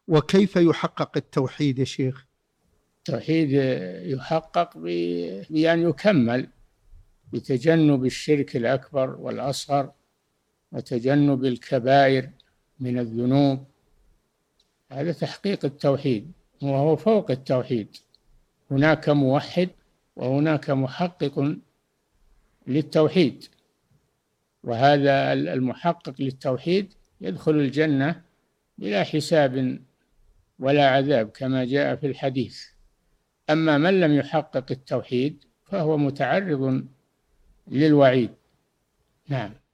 وكيف يحقق التوحيد يا شيخ؟ التوحيد يحقق بأن يكمل بتجنب الشرك الأكبر والأصغر وتجنب الكبائر من الذنوب. هذا تحقيق التوحيد، وهو فوق التوحيد. هناك موحد وهناك محقق للتوحيد، وهذا المحقق للتوحيد يدخل الجنة بلا حساب ولا عذاب كما جاء في الحديث. أما من لم يحقق التوحيد فهو متعرض للوعيد. نعم.